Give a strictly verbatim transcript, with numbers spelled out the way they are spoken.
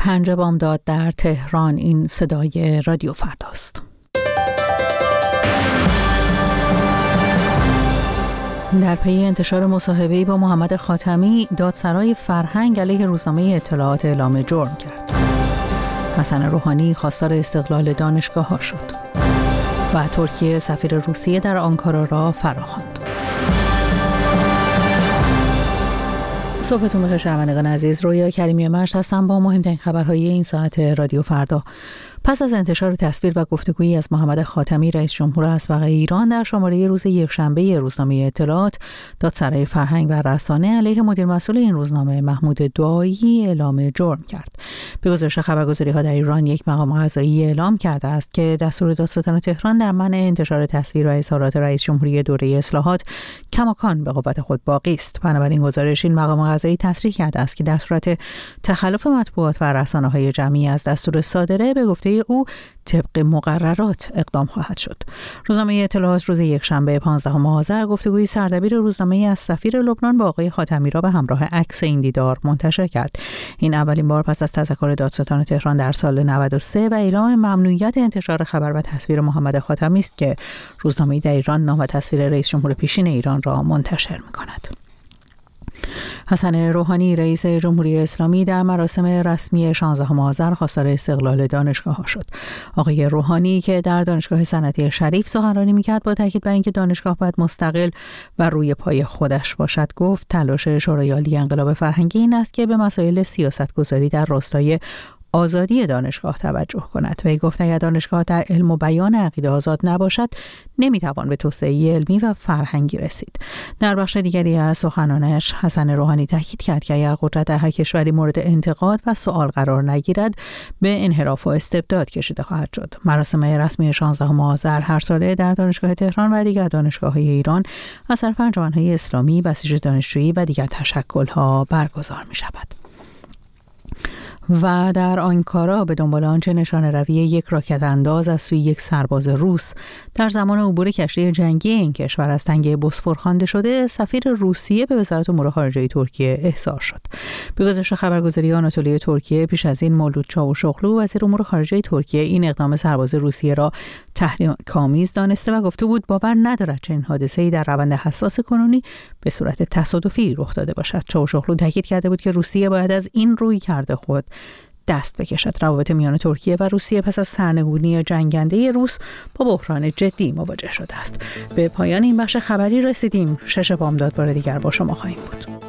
پنج بامداد در تهران. این صدای رادیو فرداست. در پی انتشار مصاحبه‌ای با محمد خاتمی، دادسرای فرهنگ علیه روزنامه اطلاعات اعلام جرم کرد. حسن روحانی خواستار استقلال دانشگاه‌ها شد و ترکیه سفیر روسیه در آنکارا را فراخواند. صبحتون بخیر شنوندگان عزیز. رویا کریمی مشت هستم با مهمترین خبرهای این ساعت رادیو فردا. پس از انتشار تصویر و گفتگویی از محمد خاتمی رئیس جمهور اسبق ایران در شماره روز یکشنبه روزنامه اطلاعات، دادسرای فرهنگ و رسانه علیه مدیر مسئول این روزنامه محمود دعایی اعلام جرم کرد. به گزارش خبرگزاری‌ها در ایران، یک مقام قضایی اعلام کرده است که دستور دادستان تهران در منع انتشار تصویر و اظهارات رئیس جمهوری دوره اصلاحات کماکان به قوت خود باقی است. بنابراین گزارش این مقام قضایی تصریح کرده است که در صورت تخلف مطبوعات و رسانه‌های جمعی از دستور صادره، به گفته او طبق مقررات اقدام خواهد شد. روزنامه اطلاعات روز یکشنبه پانزدهم آذر گفتگوی سردبیر روزنامه از سفیر لبنان با آقای خاتمی را به همراه عکس این دیدار منتشر کرد. این اولین بار پس از تذکر دادستان تهران در سال نود و سه و اعلام ممنوعیت انتشار خبر و تصویر محمد خاتمی است که روزنامه‌ای در ایران نام و تصویر رئیس جمهور پیشین ایران را منتشر می‌کند. حسن روحانی رئیس جمهوری اسلامی در مراسم رسمی شانزدهم آذر خواستار استقلال دانشگاه‌ها شد. آقای روحانی که در دانشگاه صنعتی شریف سخنرانی می‌کرد، با تاکید بر اینکه دانشگاه باید مستقل و روی پای خودش باشد، گفت تلاش شورای عالی انقلاب فرهنگی این است که به مسائل سیاست‌گذاری در راستای آزادی دانشگاه توجه کند. و گفت اگر دانشگاه در علم و بیان عقیده آزاد نباشد، نمیتوان به توسعه علمی و فرهنگی رسید. در بخش دیگری از سخنانش، حسن روحانی تاکید کرد که اگر قدرت در هر کشوری مورد انتقاد و سؤال قرار نگیرد، به انحراف و استبداد کشیده خواهد شد. مراسم رسمی شانزدهم آذر هر ساله در دانشگاه تهران و دیگر دانشگاه‌های ایران از طرف انجمن‌های اسلامی، بسیج دانشجویی و دیگر تشکل‌ها برگزار می‌شود. و در آنکارا به دنبال آنچه نشانه روی یک راکت انداز از سوی یک سرباز روس در زمان عبور کشتی جنگی این کشور از تنگه بوسفور خوانده شده، سفیر روسیه به وزارت امور خارجه ترکیه احضار شد. به گزارش خبرگزاری آناتولی ترکیه، پیش از این مولود چاوشوغلو وزیر امور خارجه ترکیه این اقدام سرباز روسیه را تحریک‌آمیز دانسته و گفته بود باور ندارد چنین حادثه‌ای در روند حساس کنونی به صورت تصادفی رخ داده باشد. چاوشوغلو تاکید کرده بود که روسیه باید از این روی کرده خود دست بکشد. روابط میان ترکیه و روسیه پس از سرنگونی جنگنده روس با بحران جدی مواجه شده است. به پایان این بخش خبری رسیدیم. شش بامداد بار دیگر با شما خواهیم بود.